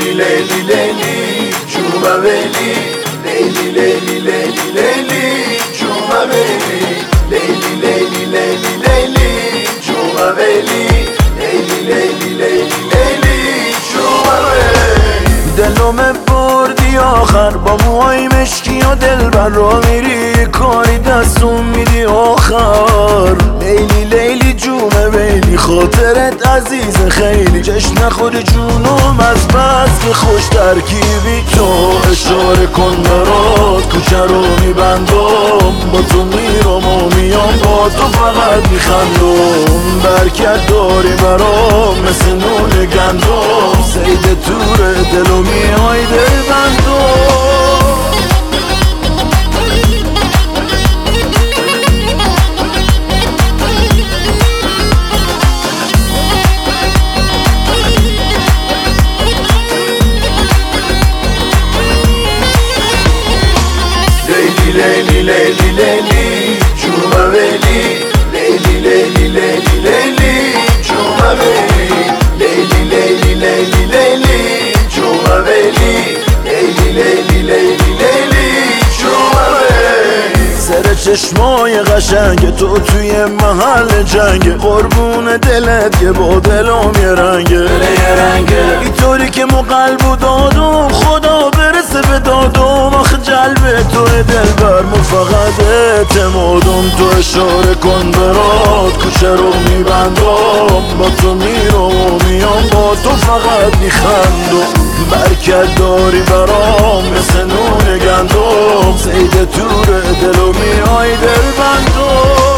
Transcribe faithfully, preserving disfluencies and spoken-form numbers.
لیلی لیلی لیلی جوما ویلی لیلی لیلی لیلی لیلی جوما ویلی لیلی لیلی لیلی لیلی جوما ویلی لیلی لیلی لیلی لیلی جوما ویلی دلومه بردی آخر با موهای مشکی و دلبر را میری کاری دستون میدی آخر لیلی لیلی جومه ویلی خاطرت عزیز خیلی جشن خود جونم از بس که خوش ترکیبی تو اشاره کن برات کوچه رو میبندم با تو میرم و میام با تو فقط میخندم برکت داری برام مثل نون گندم سید تور دلو میای دل بندم لیلی لیلی لیلی جوما ویلی لیلی لیلی لیلی لیلی جوما ویلی لیلی لیلی لیلی لیلی جوما ویلی لیلی لیلی لیلی لیلی جوما ویلی سر چشمای قشنگ تو توی محل جنگ قربون دلت که با دلم یه رنگه اینطوری که مو قلب و دادم خدا برسه به دادم آخه جلب تو دلبر مو فقط اعتمادم تو اشاره کن برات کوچه رو میبندم با تو میرم و میام با تو فقط میخندم برکت داری برام مثل نون گندم سید تور دلو میای دل بندم